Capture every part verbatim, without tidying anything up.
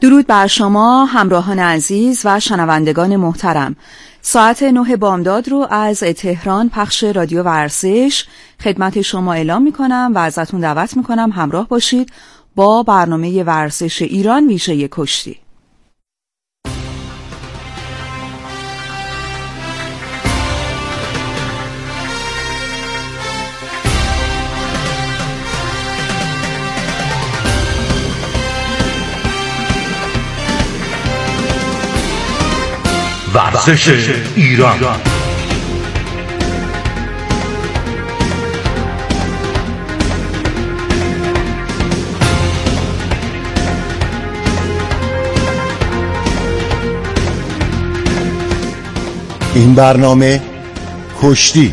درود بر شما همراهان عزیز و شنوندگان محترم. ساعت نه بامداد رو از تهران پخش رادیو ورزش خدمت شما اعلام می کنم و ازتون دعوت می کنم همراه باشید با برنامه ورزش ایران ویژه کشتی. ورزش ایران. این برنامه کشتی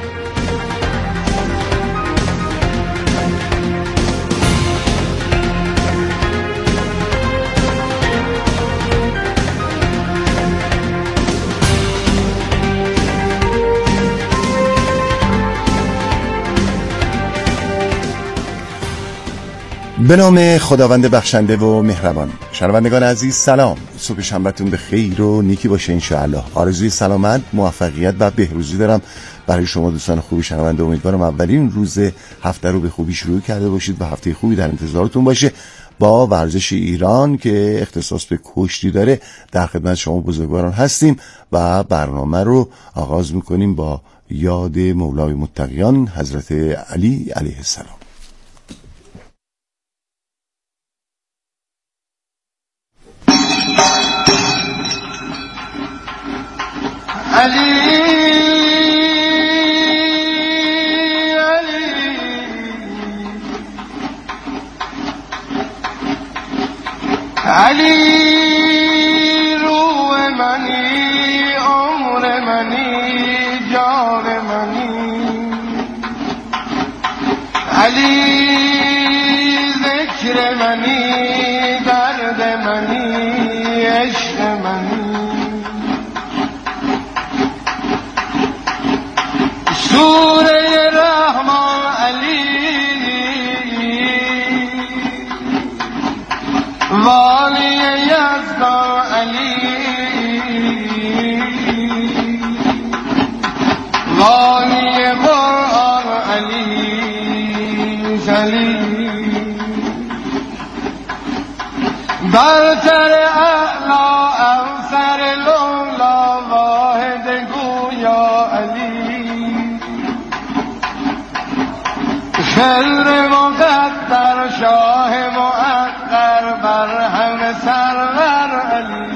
به نام خداوند بخشنده و مهربان. شنوندگان عزیز سلام، صبح شنبهتون به خیر و نیکی باشه انشاءالله. آرزوی سلامت، موفقیت و بهروزی دارم برای شما دوستان خوبی شنونده. امیدوارم اولین روز هفته رو به خوبی شروع کرده باشید و هفته خوبی در انتظارتون باشه. با ورزش ایران که اختصاص به کشتی داره در خدمت شما بزرگواران هستیم و برنامه رو آغاز میکنیم با یاد مولای متقیان حضرت علی علیه السلام. علی علی علی روح منی، عمر منی، جان منی، علی ذکر منی، درد منی، عشق منی، سوره رحمان علی، والی یزدان علی، والی قرآن علی، علی برتر اعلا افسر لولا واحد گویا علی، خیر مقدر شاه مؤقر بر همه سرور علی.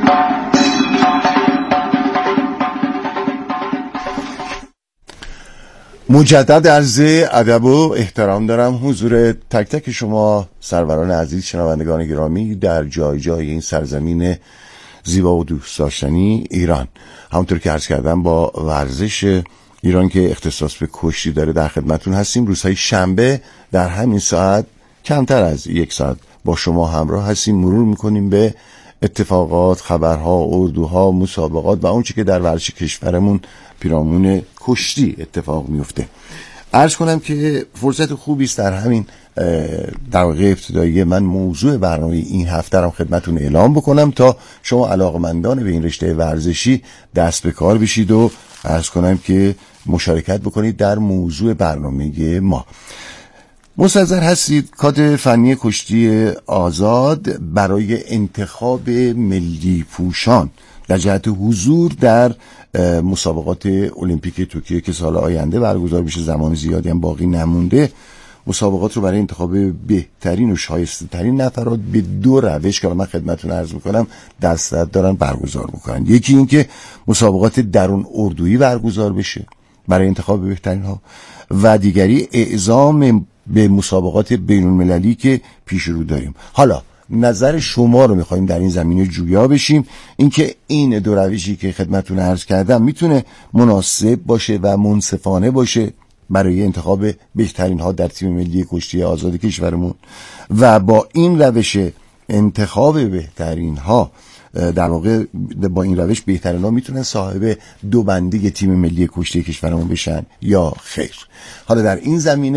مجدد عرض ادب و احترام دارم حضور تک تک شما سروران عزیز، شنوندگان گرامی در جای جای این سرزمین زیبا و دوست داشتنی ایران. همونطور که عرض کردم با ورزش ایران که اختصاص به کشتی داره در خدمتون هستیم. روزهای شنبه در همین ساعت کمتر از یک ساعت با شما همراه هستیم، مرور میکنیم به اتفاقات، خبرها، اردوها، مسابقات و اون چی که در ورزش کشورمون پیرامون کشتی اتفاق میفته. عرض کنم که فرصت خوبی است در همین در واقع ابتدایی من موضوع برنامه این هفته رو خدمتون اعلام بکنم تا شما علاقمندان به این رشته ورزشی دست به کار بشید و عرض کنم که مشارکت بکنید در موضوع برنامه ما. مستحضر هستید کادر فنی کشتی آزاد برای انتخاب ملی پوشان در جهت حضور در مسابقات المپیک توکیو که سال آینده برگزار بشه، زمان زیادی هم باقی نمونده، مسابقات رو برای انتخاب بهترین و شایسته ترین نفرات به دو روش که من خدمتتون عرض میکنم دسترس دارن برگزار میکنن. یکی این که مسابقات درون اردویی برگزار بشه برای انتخاب بهترین ها و دیگری اعزام به مسابقات بین المللی که پیش رو داریم. حالا نظر شما رو میخوایم در این زمینه جویا بشیم، اینکه این دو روشی که خدمتتون عرض کردم میتونه مناسب باشه و منصفانه باشه برای انتخاب بهترین ها در تیم ملی کشتی آزاد کشورمون و با این روش انتخاب بهترین ها در واقع با این روش بهترین ها میتونن صاحب دو بندی تیم ملی کشتی کشورمون بشن یا خیر. حالا در این زمینه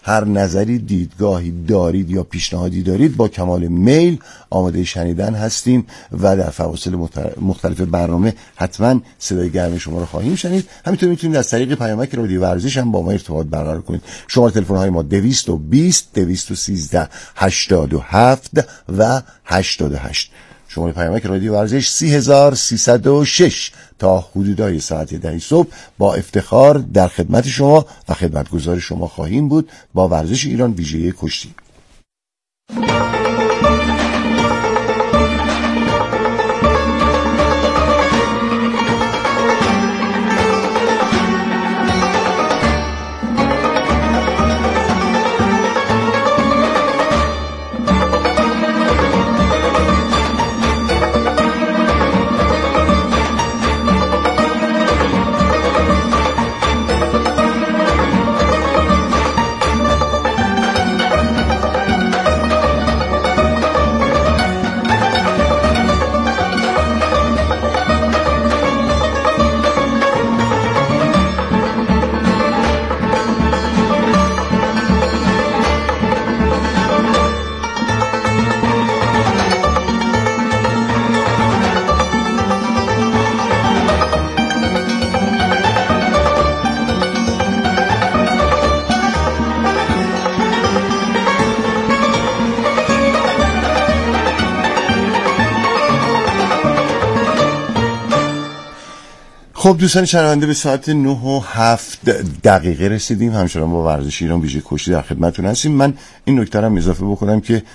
هر نظری، دیدگاهی دارید یا پیشنهادی دارید با کمال میل آماده شنیدن هستیم و در فواصل مختلف برنامه حتما صدای گرم شما رو خواهیم شنید. همینطور میتونید از طریق پیامک رادیو ورزش هم با ما ارتباط برقرار کنید. شماره تلفن های ما دویست و بیست دویست و سیزده هشتاد و هفت و هشتاد و هشت. شماره پیامک رادیو ورزش سی هزار و سیصد و شش. تا حدودای ساعت ده صبح با افتخار در خدمت شما و خدمتگزار شما خواهیم بود با ورزش ایران ویژه کشتی. خب دوستان شنونده، به ساعت نه و هفت دقیقه رسیدیم. همچنان با ورزش ایران ویژه کشتی در خدمتتون هستیم. من این نکته رو هم اضافه بکنم که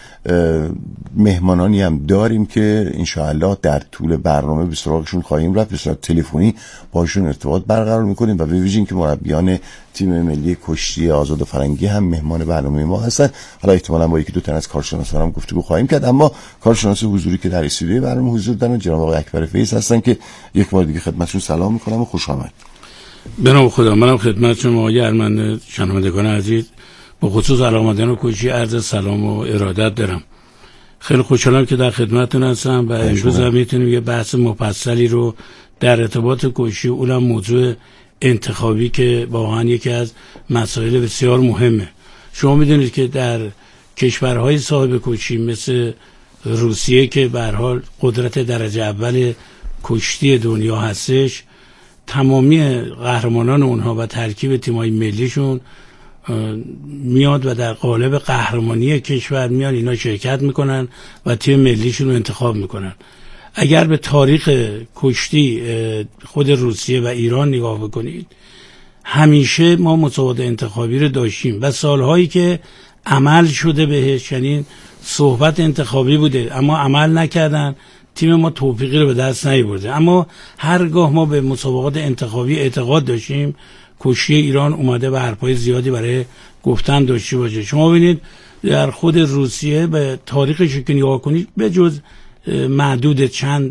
مهمانانی هم داریم که انشاءالله در طول برنامه به سراغشون خواهیم رفت، به صورت تلفنی باشون ارتباط برقرار میکنیم و به ویژه اینکه مربیان تیم ملی کشتی آزاد و فرنگی هم مهمان برنامه ما هستن. حالا احتمالاً با یکی دو تن از کارشناسان هم گفتگو خواهیم کرد، اما کارشناس حضوری که در استودیو برنامه حضور دارن جناب آقای اکبر فیض هستن که یک بار دیگه خدمتشون سلام میکنم و خوش آمد. به نام خدا، منم خدمت شما آقای ارمنده شنوندگان عزیز با خصوص علاقه‌مندان کشتی عرض سلام و ارادت دارم. خیلی خوشحالم که در خدمتتون هستم و امروز هم میتونیم یه بحث مفصلی رو در ارتباط کشتی، اونم موضوع انتخابی که واقعا یکی از مسائل بسیار مهمه. شما میدونید که در کشورهای صاحب کشتی مثل روسیه که به هر حال قدرت درجه اول کشتی دنیا هستش، تمامی قهرمانان اونها و ترکیب تیم‌های ملیشون میاد و در قالب قهرمانی کشور میان اینا شرکت میکنن و تیم ملیشون رو انتخاب میکنن. اگر به تاریخ کشتی خود روسیه و ایران نگاه بکنید، همیشه ما مسابقات انتخابی رو داشتیم و سالهایی که عمل شده بهش، یعنی صحبت انتخابی بوده اما عمل نکردن، تیم ما توفیقی رو به دست نیاورده. اما هرگاه ما به مسابقات انتخابی اعتقاد داشتیم، کشتی ایران اومده و حرفای زیادی برای گفتن داشته باشه. شما ببینید در خود روسیه به تاریخش که نگاه کنید، به جز معدود چند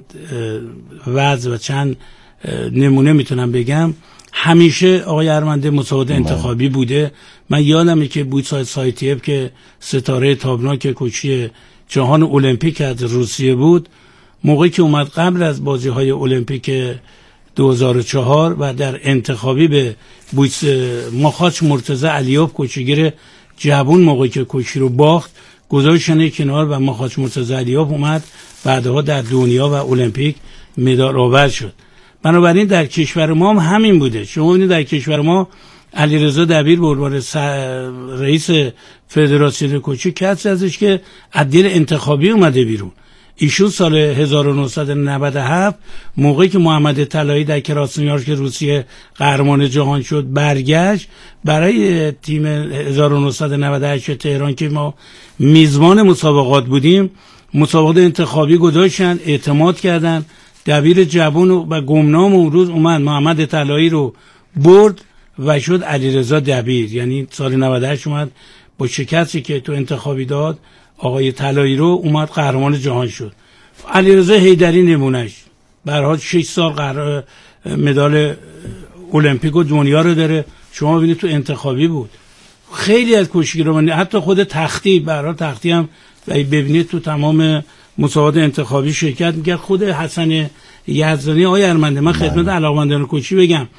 وضع و چند نمونه میتونم بگم، همیشه آقای ارمنده مسابقات انتخابی بوده. من یادمه که بوتسای سایتیف که ستاره تابناک کشتی جهان المپیک از روسیه بود، موقعی که اومد قبل از بازی های المپیک دو هزار و چهار و در انتخابی به بویس ماخاچ مرتضی علیوف کشتیگیر جوان، موقعی که کشتی رو باخت گذاشتن کنار و ماخاچ مرتضی علیوف اومد بعدها در دنیا و المپیک مدال آور شد. بنابراین در کشور ما هم همین بوده. شما ببینید در کشور ما علیرضا دبیر به عنوان رئیس فدراسیون کشتی کسی ازش که عدل انتخابی اومده بیرون. ایشون سال هزار و نهصد و نود و هفت موقعی که محمد طلایی در کراسنویارسک روسیه قهرمان جهان شد برگشت، برای تیم هزار و نهصد و نود و هشت تهران که ما میزبان مسابقات بودیم، مسابقات انتخابی گذاشتن، اعتماد کردن. دبیر جوان و گمنام اون روز اومد محمد طلایی رو برد و شد علیرضا دبیر. یعنی سال نود و هشت اومد با شکستی که تو انتخابی داد آقای طلایی رو، اومد قهرمان جهان شد. علیرضا حیدری نمونهش، به هر حال شش سال قهر مدال المپیک و دنیا رو داره. شما ببینید تو انتخابی بود. خیلی از کشتیگیران، حتی خود تختی، به هر حال تختی هم ببینید تو تمام مسابقات انتخابی شرکت میکرد. خود حسن یزدانی آقای ارمنده، من خدمت علاقه‌مندان کشتی بگم،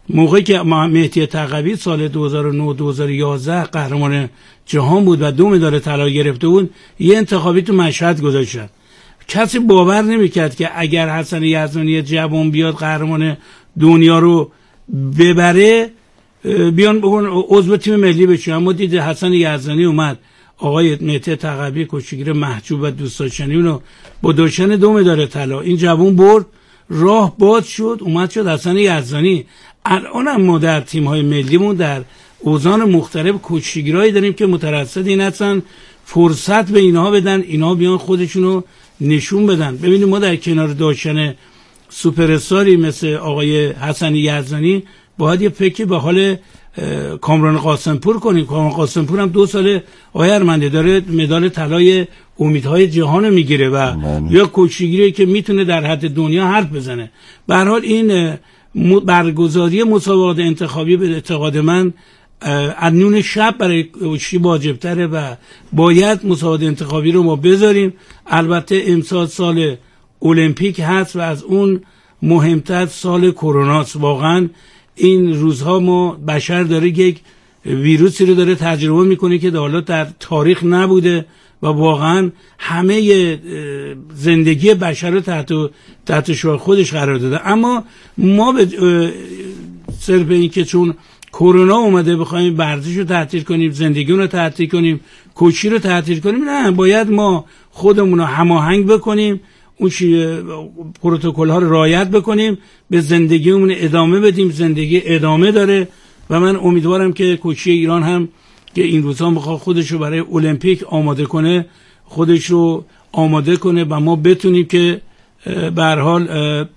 موقعی که مهدی تقوی سال دو هزار و نه دو هزار و یازده قهرمان جهان بود و دو مدال طلا گرفته بود، یه انتخابی تو مشهد گذاشتن. کسی باور نمیکرد که اگر حسن یزدانی جوان بیاد قهرمان دنیا رو ببره بیان بگن عضو تیم ملی بشه. اما دید حسن یزدانی اومد، آقای مهدی تقوی کشتیگیر محجوب و دوست داشتنی اونو با داشتن دو مدال طلا این جوان برد، راه باز شد، اومد شد حسن یزدانی. الان هم ما در تیم‌های ملیمون در اوزان مختلف کشتیگیرایی داریم که مترصد این هستن فرصت به اینها بدن، اینها بیان خودشونو نشون بدن. ببینید ما در کنار داشتن سوپر استاری مثل آقای حسن یزدانی باید یه فکری به حال کامران قاسمپور کنیم. کامران قاسمپور هم دو ساله آقای ارمنده داره مدال طلای امیدهای جهان میگیره و من. یا کشتیگیری که میتونه در حد دنیا حرف بزنه. به هر حال این برگزاری مسابقات انتخابی به اعتقاد من انون شب برای کشتی واجب‌تره و باید مسابقات انتخابی رو ما بذاریم. البته امسال سال المپیک هست و از اون مهمتر سال کروناست. واقعا این روزها ما بشر داره یک ویروسی رو داره تجربه میکنه که حالا در تاریخ نبوده و واقعا همه زندگی بشر رو تحت تحت شعار خودش قرار داده. اما ما به صرف این که چون کرونا اومده بخوایم ورزش رو تعطیل کنیم، زندگی رو تعطیل کنیم، کوچی رو تعطیل کنیم، نه، باید ما خودمون رو هماهنگ بکنیم، اون پروتکل ها رو رعایت بکنیم، به زندگیمون ادامه بدیم. زندگی ادامه داره و من امیدوارم که کوچی ایران هم که این روزها میخواد خودش رو برای المپیک آماده کنه، خودش رو آماده کنه و ما بتونیم که به هر حال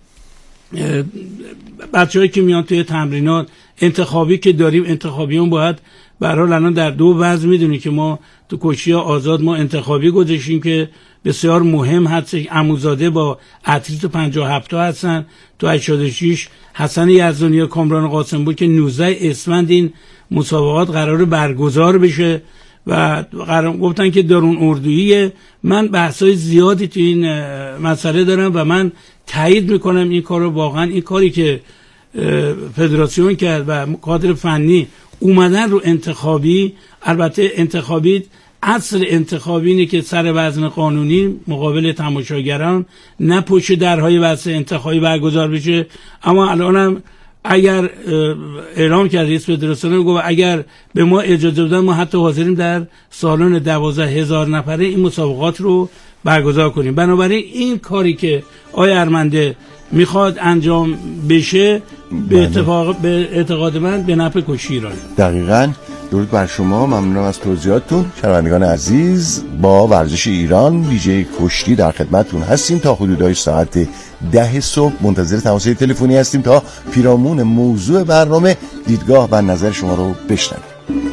بچه‌هایی که میان توی تمرینات انتخابی که داریم، انتخابیون باید به هر حال الان در دو وضع میدونی که ما تو کوچی آزاد ما انتخابی گذاشتیم که بسیار مهم هست. عموزاده با اتلیت پنجاه و هفت هستن، تو هشتاد و شش حسن یزدانی و کامران قاسمپور که نوزده اسفند این مسابقات قرار برگزار بشه و قرار گفتن که درون اردویی. من بحثای زیادی تو این مسئله دارم و من تایید میکنم این کارو. واقعا این کاری که فدراسیون کرد و کادر فنی اومدن رو انتخابی، البته انتخابی اصل انتخابی اینه که سر وزن قانونی مقابل تماشاگران نه پشت درهای واسه انتخابی برگزار بشه. اما الانم اگر اعلام کرد رئیس فدراسیون گفت اگر به ما اجازه بدن ما حتی حاضریم در سالن دوازده هزار نفره این مسابقات رو برگزار کنیم. بنابراین این کاری که آقای ارمنده میخواد انجام بشه به اتفاق به اعتقاد من به نفع کشتی ایران. دقیقاً. درود بر شما، ممنونم از توضیحاتتون. شنوندگان عزیز، با ورزش ایران ویژه کشتی در خدمتتون هستیم تا حدودای ساعت ده صبح. منتظر تماس تلفنی هستیم تا پیرامون موضوع برنامه دیدگاه و نظر شما رو بشنویم.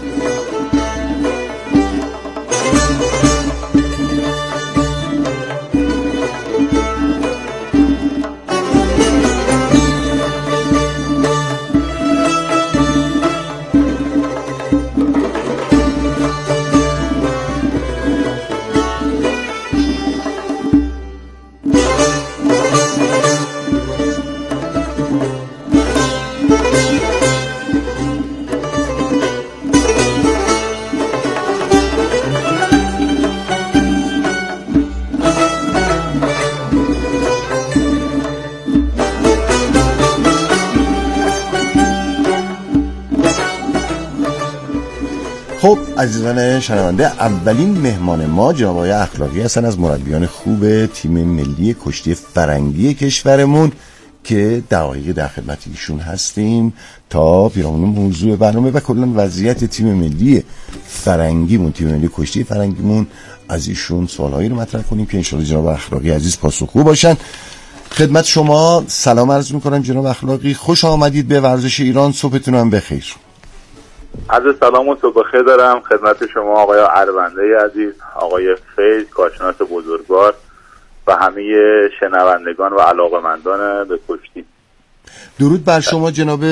خب عزیزان شنونده، اولین مهمان ما جناب آقای اخلاقی هستن از مربیان خوب تیم ملی کشتی فرنگی کشورمون که دقایق در خدمت ایشون هستیم تا پیرامون موضوع برنامه و کلا وضعیت تیم ملی فرنگیمون، تیم ملی کشتی فرنگیمون، از ایشون سوالایی رو مطرح کنیم که انشاءالله جناب اخلاقی عزیز پاسخگو باشن. خدمت شما سلام عرض میکنم جناب اخلاقی، خوش آمدید به ورزش ایران، صبحتون هم بخیر. عرض سلام و صبح بخیر دارم خدمت شما آقای اربنده عزیز، آقای فیض کارشناس بزرگوار و همه شنوندگان و علاقمندان به کشتی. درود بر شما جناب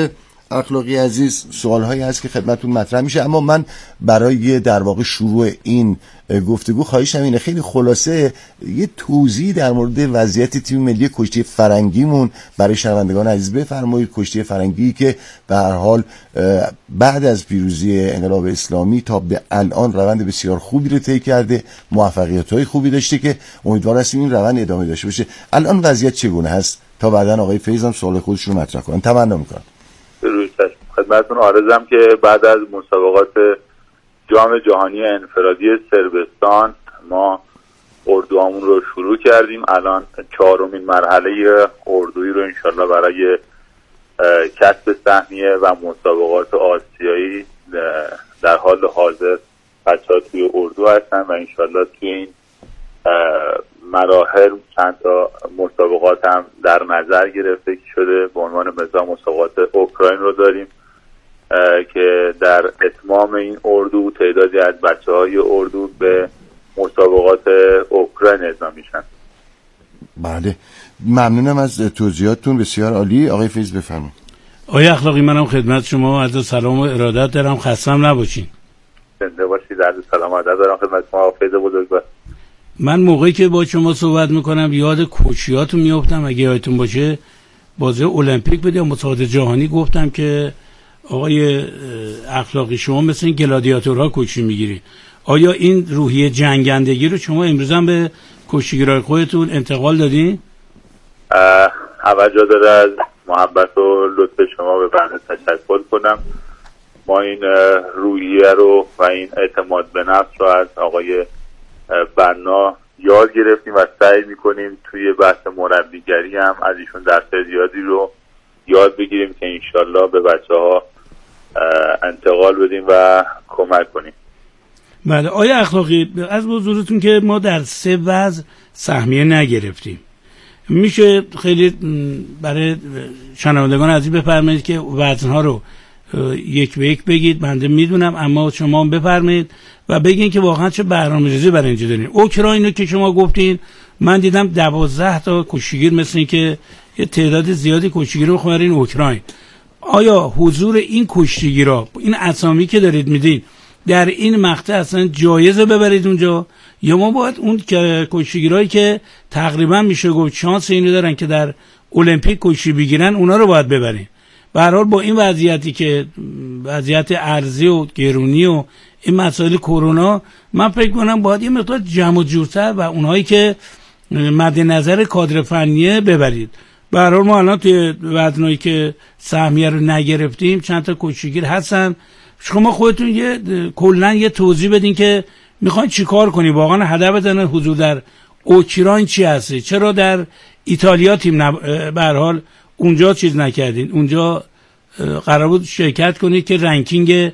اخلاقی عزیز سوالهایی هست که خدمتتون مطرح میشه، اما من برای در واقع شروع این گفتگو خواهشم اینه خیلی خلاصه یه توضیح در مورد وضعیت تیم ملی کشتی فرنگیمون برای شنوندگان عزیز بفرمایید. کشتی فرنگی که به هر حال بعد از پیروزی انقلاب اسلامی تا به الان روند بسیار خوبی رو طی کرده، موفقیت‌های خوبی داشته که امیدوار هستیم این روند ادامه داشته باشه. الان وضعیت چگونه هست تا بعداً آقای فیض هم سوال خودشون رو مطرح کنن؟ تمنا می‌کنم. روی چشم. خدمتتون عرضم که بعد از مسابقات جام جهانی انفرادی صربستان ما اردوامون رو شروع کردیم. الان چهارمین مرحله اردویی رو انشالله برای کسب سهمیه و مسابقات آسیایی در حال حاضر بچه‌ها توی اردو هستن و انشالله توی این مراحل چند تا مسابقات هم در نظر گرفته شده. به عنوان مثال مسابقات اوکراین رو داریم که در اتمام این اردو تعدادی از بچه‌های اردو به مسابقات اوکراین اعزام میشن. بله ممنونم از توضیحاتتون، بسیار عالی. آقای فیض بفرمایید. آقای اخلاقی منم خدمت شما عرض سلام و ارادت دارم، خستم نباشین. زنده باشید. عرض سلام و ارادت دارم خدمت شما آقای فیض بزرگوار. من موقعی که با شما صحبت میکنم یاد کوچیاتون میافتم. اگه یادتون باشه بازی المپیک بود یا مسابقات جهانی گفتم که آقای اخلاقی شما مثل این گلادیاتورها کوچی میگیری. آیا این روحیه جنگندگی رو شما امروز هم به کشتیگیرای خودتون انتقال دادین؟ اوجه داره از محبت و لطف شما به بنده تشکر کنم. ما این روحیه رو و این اعتماد به نفس رو از آقای بنا یاد گرفتیم و سعی میکنیم توی بحث مربیگری هم از ایشون درس زیادی رو یاد بگیریم که انشالله به بچه ها انتقال بدیم و کمک کنیم. بله آیا اخلاقی از حضورتون که ما در سه وزن سهمیه نگرفتیم، میشه خیلی برای شنوندگان عزیز بفرمایید که وزنها رو یک به یک بگید؟ بنده میدونم اما شما بفرمایید و بگین که واقعا چه برنامه‌ریزی برای اینجا دارین. اوکراین رو که شما گفتین من دیدم دوازده تا کشتیگیر مثل این که یه تعداد زیادی کشتیگیر رو بخورین اوکراین. آیا حضور این کشتیگیرا این اسامی که دارید میدین در این مقطع اصلا جایزه ببرید اونجا، یا ما باید اون کشتیگیرایی که تقریبا میشه گفت شانس اینو دارن که در المپیک کشتی بگیرن اونا رو باید ببرین؟ به هر حال با این وضعیتی که وضعیت ارزی و گرونی و این مسائل کرونا، من فکر کنم باید یه مقدار جمع و جورتر و اونهایی که مد نظر کادر فنیه ببرید. به هر حال ما الان توی وزنایی که سهمیه رو نگرفتیم چند تا کشتیگیر هستن. شما خودتون یه کلا یه توضیح بدین که میخواین چیکار کنین، واقعا هدفتون حضور در اوکراین چی هستی؟ چرا در ایتالیا تیم نب... به هر حال اونجا چیز نکردین؟ اونجا قرار بود شرکت کنید که رنکینگ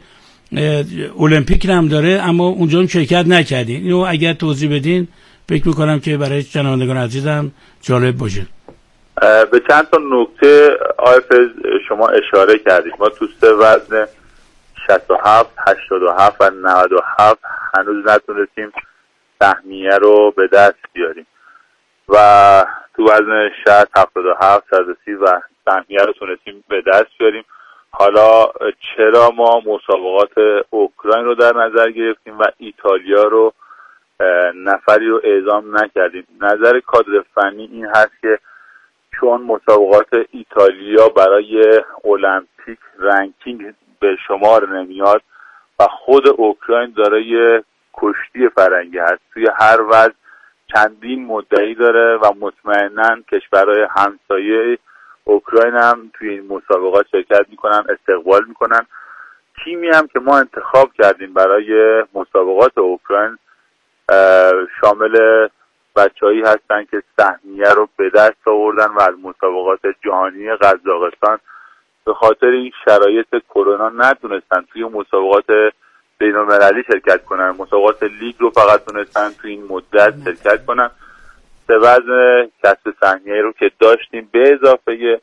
المپیک هم داره اما اونجا هم شرکت نکردین. اینو اگر توضیح بدین فکر میکنم که برای شنوندگان عزیزم جالب باشه. به چند تا نکته آیفز شما اشاره کردید. ما تو سه وزن شصت و هفت، هشتاد و هفت و نود و هفت هنوز نتونستیم سهمیه رو به دست بیاریم و تو وزن شصت، هفتاد و هفت، صد و سی و سهمیه رو تونستیم به دست بیاریم. حالا چرا ما مسابقات اوکراین رو در نظر گرفتیم و ایتالیا رو نفری رو اعزام نکردیم؟ نظر کادر فنی این هست که چون مسابقات ایتالیا برای المپیک رنکینگ به شمار نمیاد و خود اوکراین دارای کشتی فرنگی هست، توی هر وزن چندین مدعی داره و مطمئناً کشورهای همسایه اوکراین هم توی این مسابقات شرکت میکنن، استقبال میکنن. تیمی هم که ما انتخاب کردیم برای مسابقات اوکراین شامل بچه‌هایی هستن که سهمیه رو به دست آوردن و از مسابقات جهانی قزاقستان به خاطر این شرایط کرونا نتونستن توی مسابقات بین‌المللی شرکت کنن. مسابقات لیگ رو فقط تونستن توی این مدت شرکت کنن. سه وزن کسب سهمیه رو که داشتیم به اضافه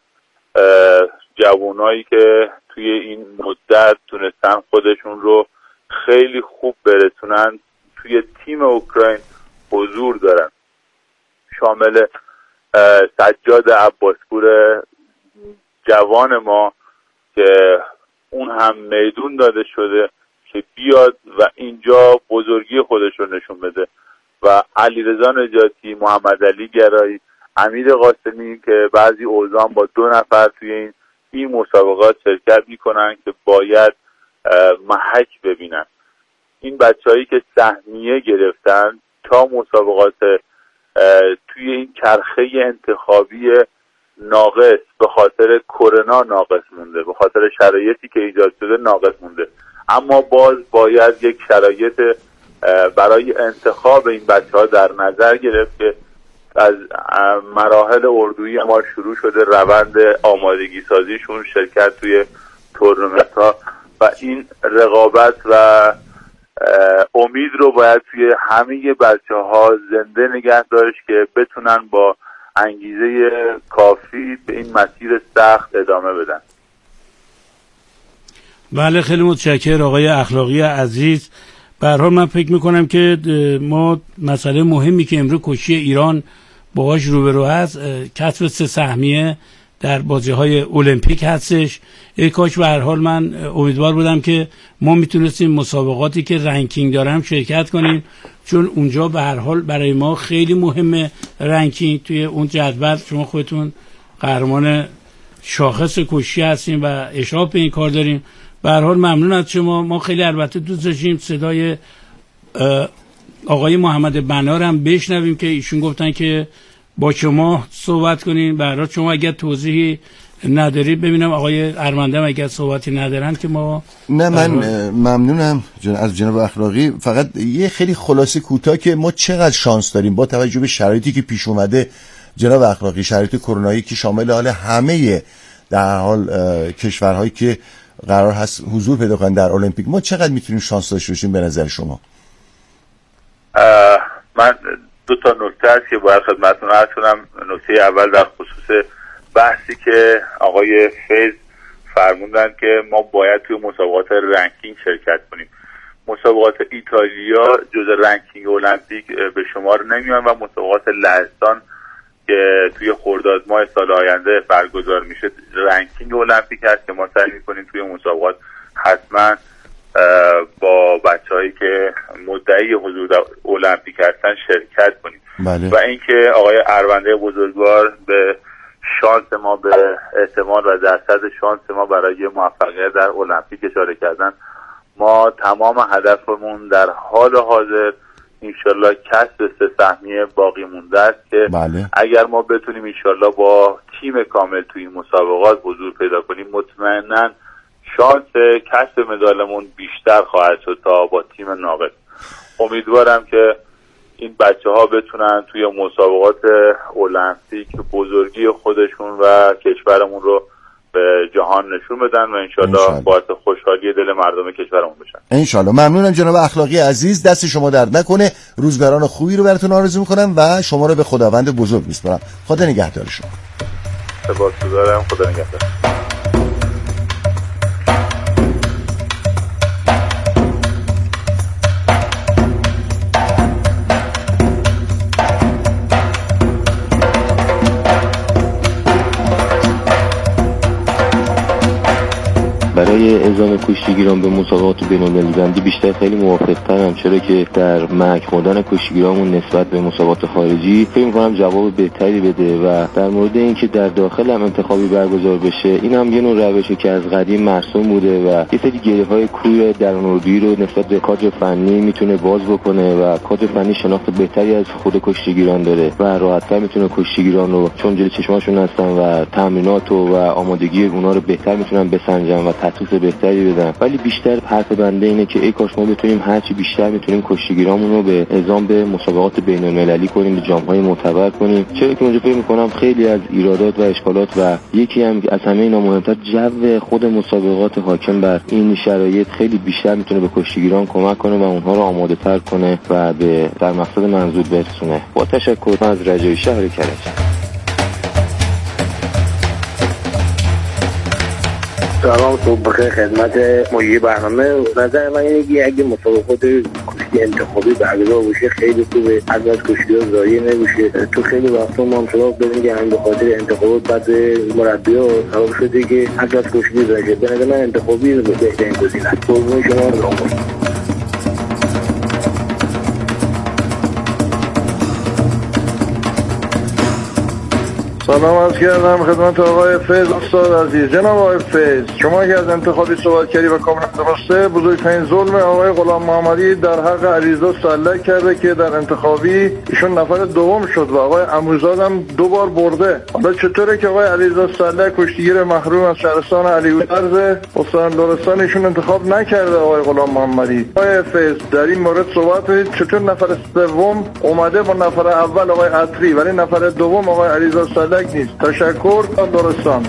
جوانایی که توی این مدت تونستن خودشون رو خیلی خوب برسونن توی تیم اوکراین حضور دارن، شامل سجاد عباسپور جوان ما که اون هم میدون داده شده که بیاد و اینجا بزرگی خودش رو نشون بده و علیرضا نجاتی، محمد علی گرایی، امیر قاسمی که بعضی اوزان با دو نفر توی این این مسابقات شرکت میکنن که باید محک ببینن. این بچه‌هایی که سهمیه گرفتن تا مسابقات توی این چرخه انتخابی ناقص به خاطر کرونا ناقص مونده، به خاطر شرایطی که ایجاد شده ناقص مونده، اما باز باید یک شرایط برای انتخاب این بچه‌ها در نظر گرفت که از مراحل اردویی ما شروع شده روند آمادگی سازیشون، شرکت توی تورنمنت ها و این رقابت و امید رو باید توی همه بچه‌ها زنده نگه داشت که بتونن با انگیزه کافی به این مسیر سخت ادامه بدن. بله خیلی متشکرم آقای اخلاقی عزیز. به هر حال من فکر میکنم که ما مسئله مهمی که امروز کشتی ایران باهاش روبرو هست کسب سه سهمیه در بازی‌های المپیک هستش. ای کاش به هر حال من امیدوار بودم که ما میتونستیم مسابقاتی که رنکینگ دارم شرکت کنیم، چون اونجا به هر حال برای ما خیلی مهمه رنکینگ. توی اون جدول شما خودتون قهرمان شاخص کشتی هستیم و اشراف به این کار داریم. به هر حال ممنون از شما. ما خیلی البته دوست داشتیم صدای آقای محمد بنار هم بشنویم که ایشون گفتن که با شما صحبت کنین. به هر حال شما اگر توضیحی ندارید، ببینم آقای ارمنده اگر صحبتی ندارن که ما نه. من ممنونم جن... از جناب اخلاقی. فقط یه خیلی خلاصه کوتاه که ما چقدر شانس داریم با توجه به شرایطی که پیش اومده جناب اخلاقی، شرایط کرونایی که شامل حال همه در حال کشورهایی که قرار هست حضور پیدا کنن در المپیک، ما چقدر میتونیم شانس داشته باشیم به نظر شما؟ من دو تا نکته هست که باید خدمتتون عرض کنم. نکته اول در خصوص بحثی که آقای فیض فرمودن که ما باید توی مسابقات رنکینگ شرکت کنیم. مسابقات ایتالیا جز رنکینگ المپیک به شمار نمیان و مسابقات لهستان که توی خرداد ماه سال آینده برگزار میشه رنکینگ المپیک هست که ما سعی میکنیم توی مسابقات حتما با بچه‌هایی که مدعی حضور در المپیک هستن شرکت کنیم. بله. و اینکه آقای ارونده بزرگوار به شانس ما، به احتمال و درصد شانس ما برای موفقیت در المپیک اشاره کردن، ما تمام هدفمون در حال حاضر انشالله کسب سه سهمیه باقی مونده است که بله. اگر ما بتونیم انشالله با تیم کامل توی این مسابقات حضور پیدا کنیم، مطمئناً شانس کسب مدالمون بیشتر خواهد شد تا با تیم ناقص. امیدوارم که این بچه ها بتونن توی مسابقات المپیک بزرگی خودشون و کشورمون رو به جهان نشون بدن و انشالله باعث خوشحالی دل مردم کشورمون بشن. انشالله. ممنونم جناب اخلاقی عزیز، دست شما درد نکنه. روزگاران خوبی رو براتون آرزو میکنم و شما رو به خداوند بزرگ میسپارم. خدا نگهدار شما. سپاسگزارم. خدا نگهدار. برای اعزام کشتیگیران به مسابقات بین‌المللی بندی بیشتر خیلی موافق‌ترم، چرا که در محک خوردن کشتیگیرامون نسبت به مسابقات خارجی فکر می‌کنم جواب بهتری بده و در مورد اینکه در داخل هم انتخابی برگزار بشه، این هم یه نوع روشی که از قدیم مرسوم بوده و یه سری گره‌های کوی درون‌اردویی رو نسبت به کادر فنی میتونه باز بکنه و کادر فنی شناخت بهتری از خود کشتیگیران داره و راحت‌تر میتونه کشتیگیران رو، چون جلوی چشماشون هستن و تمرینات و آمادگی اونا رو بهتر میتونن بسنجن و تطبیق بهتری بدن. ولی بیشتر حرف بنده اینه که ای کاش ما بتونیم هرچی بیشتر میتونیم کشتیگیرامون رو به اعزام به مسابقات بین‌المللی کنیم، به جام‌های معتبر کنیم، چرا که اونجا فکر می‌کنم خیلی از ایرادات و اشکالات و یکی هم از همه اینا مهمتر جو خود مسابقات حاکم بر این شرایط خیلی بیشتر میتونه به کشتیگیران کمک کنه و اونها رو آماده‌تر کنه و به در مقصد منظور برسونه. با تشکر از رجایی شهر کرج. سلام، صبح بخیر خدمت مجری برنامه. نظر من اینه که اگه مسابقات کشتی انتخابی برگزار بشه خیلی خوبه، از از کشتی‌ها ضایع نمیشه. تو خیلی وقتا ما هم سراغ داریم که همین به خاطر انتخابات بعد مربی‌ها سبب شده که از از کشتی ضایع شه. به نظر من انتخابی بهترین گزینه است. قربون شما رو. سلام عرض کردم خدمت آقای فیض استاد عزیز. جناب آقای فیض، شما که از انتخابی صحبت کردی و کاملا درسته. بزرگترین ظلم آقای غلام محمدی در حق علیرضا سلک کرده که در انتخابی ایشون نفر دوم شد و آقای عموزاد هم دو بار برده. حالا چطوره که آقای علیرضا سلک کشتیگیر محروم از شهرستان علیورز استان لرستان ایشون انتخاب نکرده آقای غلام محمدی؟ آقای فیض در این مورد صحبت کنید. چطور نفر سوم اومده با نفر اول آقای عطری ولی نفر دوم آقای علیرضا سلک نیست؟ تشکر. درستان.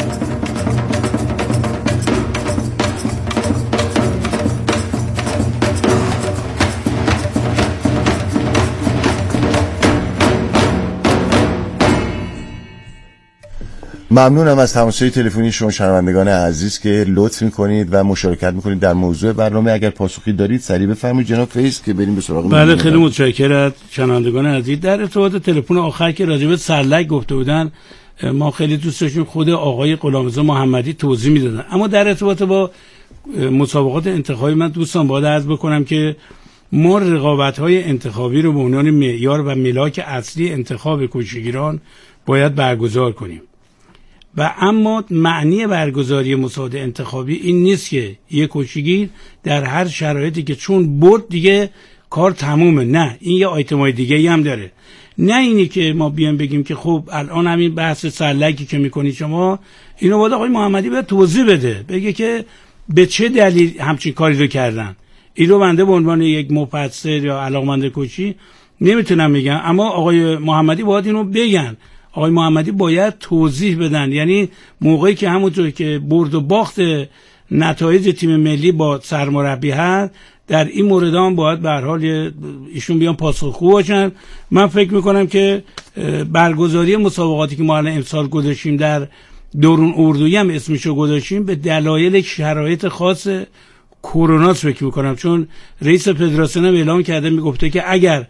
ممنونم از تماس‌های تلفنی شما شنوندگان عزیز که لطف می‌کنید و مشارکت می‌کنید در موضوع برنامه. اگر پاسخی دارید سریع بفرمایید جناب فیض که بریم به سراغ. بله خیلی متشکرم شنوندگان عزیز. در ارتباط تلفن آخر که راجع به سرلک گفته بودن، ما خیلی دوست داشتیم خود آقای غلامرضا محمدی توضیح میدادن، اما در ارتباط با مسابقات انتخابی من دوستان باید عرض بکنم که ما رقابت‌های انتخابی رو به عنوان معیار و ملاک اصلی انتخاب کشتیگیران باید برگزار کنیم و اما معنی برگزاری مسابقات انتخابی این نیست که یک کشتیگیر در هر شرایطی که چون برد دیگه کار تمومه. نه، این یه آیتمای دیگه ای هم داره. نه اینی که ما بیان بگیم که خب الان همین بحث سرلکی که میکنید شما اینو باید آقای محمدی باید توضیح بده، بگه که به چه دلیل همچین کاری رو کردن. این رو بنده به عنوان یک مفسر یا علاقمند کشتی نمیتونم بگم، اما آقای محمدی باید اینو بگن. آقای محمدی باید توضیح بدن، یعنی موقعی که همونطور که برد و باخت نتایج تیم ملی با سرمربی هست، در این مورد هم باید به هر حال ایشون بیان پاسخگو باشن. من فکر میکنم که برگزاری مسابقاتی که ما الان امسال گذاشتیم در دورون اردویی هم اسمشو گذاشتیم به دلایل شرایط خاص کرونا فکر میکنم، چون رئیس فدراسیون هم اعلام کرده میگفته که اگر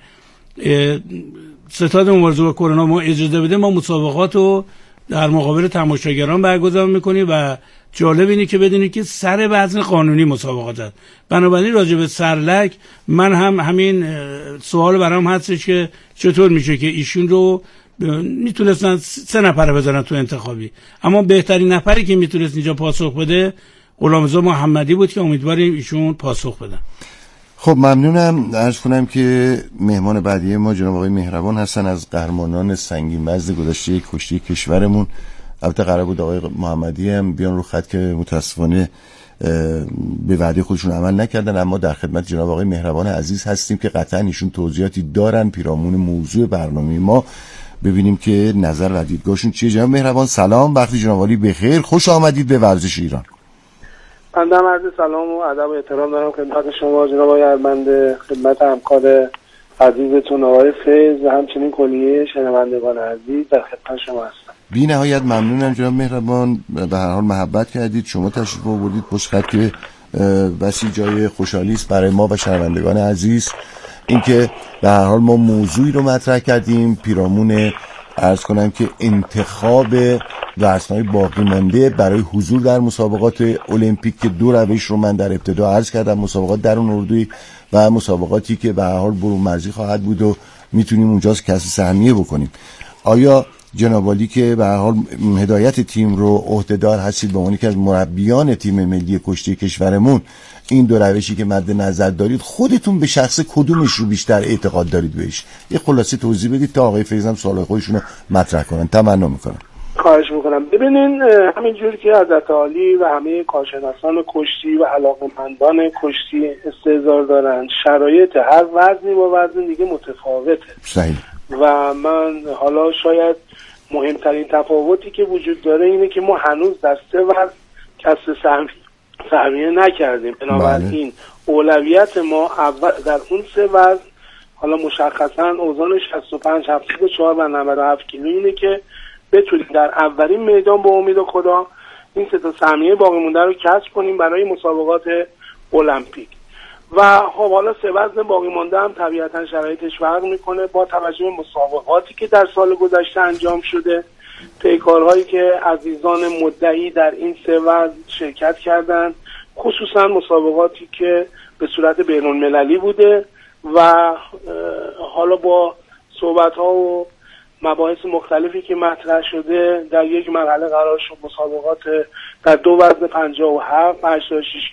ستاد مبارزه با کرونا ما اجازه بده ما مسابقات رو در مقابل تماشاگران برگزار میکنیم و جالب اینه که بدونید که سر وزن قانونی مسابقات هست. بنابراین راجع به سرلک من هم همین سوال برام هستش که چطور میشه که ایشون رو میتونستن سه نفر بزنن تو انتخابی، اما بهترین نفری که میتونست اینجا پاسخ بده غلامرضا محمدی بود که امیدواریم ایشون پاسخ بدن. خب ممنونم. عرض کنم که مهمان بعدی ما جناب آقای مهربان هستن از قهرمانان سنگین وزن گذشته کشتی کشورمون. البته قرار بود آقای محمدی هم بیان رو خط که متاسفانه به وعده خودشون عمل نکردن، اما در خدمت جناب آقای مهربان عزیز هستیم که قطعا ایشون توضیحاتی دارن پیرامون موضوع برنامه ما، ببینیم که نظر و دیدگاهشون چیه. جناب مهربان سلام، وقتی جناب عالی بخیر، خوش آمدید به ورزش ایران. بنده عرض سلام و ادب و احترام دارم خدمت شما جناب آقای ارمنده، خدمت همکار عزیزتون آقای فیض و همچنین کلیه شنوندگان عزیز در خدمت شما هستم. بی نهایت ممنونم جناب مهربان، به هر حال محبت کردید، شما تشریف آوردید پشت خط که بسی جای خوشحالی است برای ما و شنوندگان عزیز اینکه به هر حال ما موضوعی رو مطرح کردیم پیرامون عرض کنم که انتخاب وزن‌های باقی مانده برای حضور در مسابقات المپیک که دو روش رو من در ابتدا عرض کردم، مسابقات درون اردویی و مسابقاتی که به هر حال برون مرزی خواهد بود و میتونیم اونجا کسی سهمیه بکنیم. آیا جناب عالی که به هر حال هدایت تیم رو عهده‌دار هستید به عنوان که از مربیان تیم ملی کشتی کشورمون، این دو روشی که مد نظر دارید خودتون به شخص کدومش رو بیشتر اعتقاد دارید بهش؟ یه خلاصه توضیح بدید تا آقای فیض هم سوالای خودشون رو مطرح کنن. تمنا میکنم. خواهش میکنم. ببینین همینجور که حضرت عالی و همه کارشناسان کشتی و علاقه‌مندان کشتی استحضار دارن، شرایط هر وزنی با وزن دیگه متفاوته. صحیح. و من حالا شاید مهمترین تفاوتی که وجود داره اینه که ما هنوز در سه وزن کسب سهمیه نکردیم. بنابراین اولویت ما اول در اون سه وزن، حالا مشخصا اوزان شصت و پنج، هفتاد و چهار و نود و هفت کیلو اینه که بتونیم در اولین میدان با امید خدا این سه تا سهمیه باقی مونده رو کسب کنیم برای مسابقات المپیک. و خب حالا سه وزن باقی مونده هم طبیعتا شرایطش فرق میکنه با توجه به مسابقاتی که در سال گذشته انجام شده، پیکارهایی که عزیزان مدعی در این سه وزن شرکت کردند، خصوصا مسابقاتی که به صورت بین‌المللی بوده و حالا با صحبت‌ها و مباحث مختلفی که مطرح شده در یک مرحله قرار شد مسابقات در دو وزن پنجاه و هفت و هشتاد و شش